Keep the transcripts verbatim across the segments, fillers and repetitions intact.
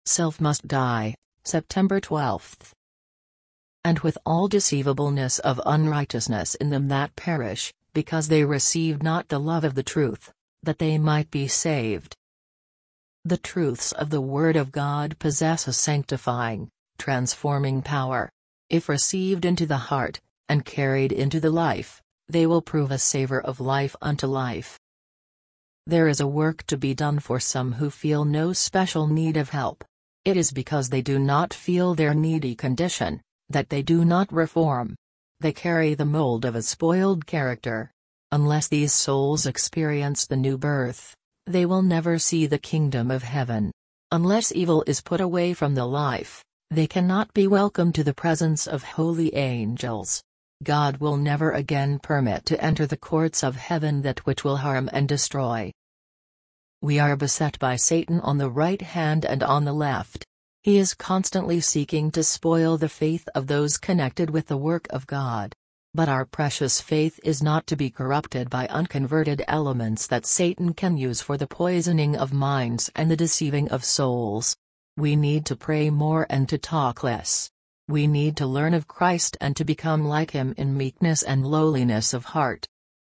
Self must die, September twelfth. And with all deceivableness of unrighteousness in them that perish, because they received not the love of the truth, that they might be saved. The truths of the Word of God possess a sanctifying, transforming power. If received into the heart, and carried into the life, they will prove a savor of life unto life. There is a work to be done for some who feel no special need of help. It is because they do not feel their needy condition, that they do not reform. They carry the mold of a spoiled character. Unless these souls experience the new birth, they will never see the kingdom of heaven. Unless evil is put away from the life, they cannot be welcomed to the presence of holy angels. God will never again permit to enter the courts of heaven that which will harm and destroy. We are beset by Satan on the right hand and on the left. He is constantly seeking to spoil the faith of those connected with the work of God. But our precious faith is not to be corrupted by unconverted elements that Satan can use for the poisoning of minds and the deceiving of souls. We need to pray more and to talk less. We need to learn of Christ and to become like Him in meekness and lowliness of heart.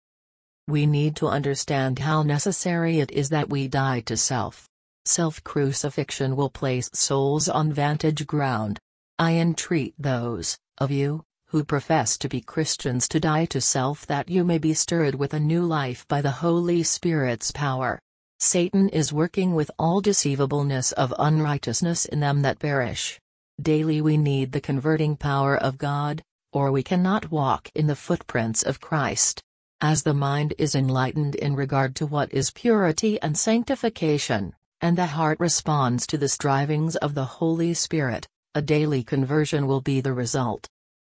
We need to understand how necessary it is that we die to self. Self-crucifixion will place souls on vantage ground. I entreat those of you who profess to be Christians to die to self, that you may be stirred with a new life by the Holy Spirit's power. Satan is working with all deceivableness of unrighteousness in them that perish. Daily we need the converting power of God, or we cannot walk in the footprints of Christ. As the mind is enlightened in regard to what is purity and sanctification, and the heart responds to the strivings of the Holy Spirit, a daily conversion will be the result.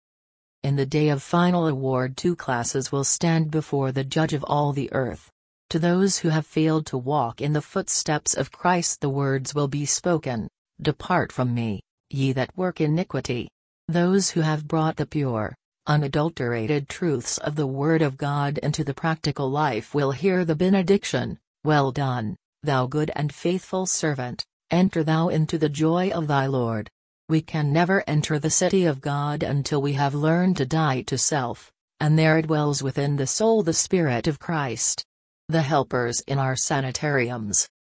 In the day of final award, two classes will stand before the Judge of all the earth. To those who have failed to walk in the footsteps of Christ the words will be spoken, "Depart from me, ye that work iniquity." Those who have brought the pure, unadulterated truths of the Word of God into the practical life will hear the benediction, "Well done, thou good and faithful servant, enter thou into the joy of thy Lord." We can never enter the city of God until we have learned to die to self, and there dwells within the soul the Spirit of Christ. The helpers in our sanitariums,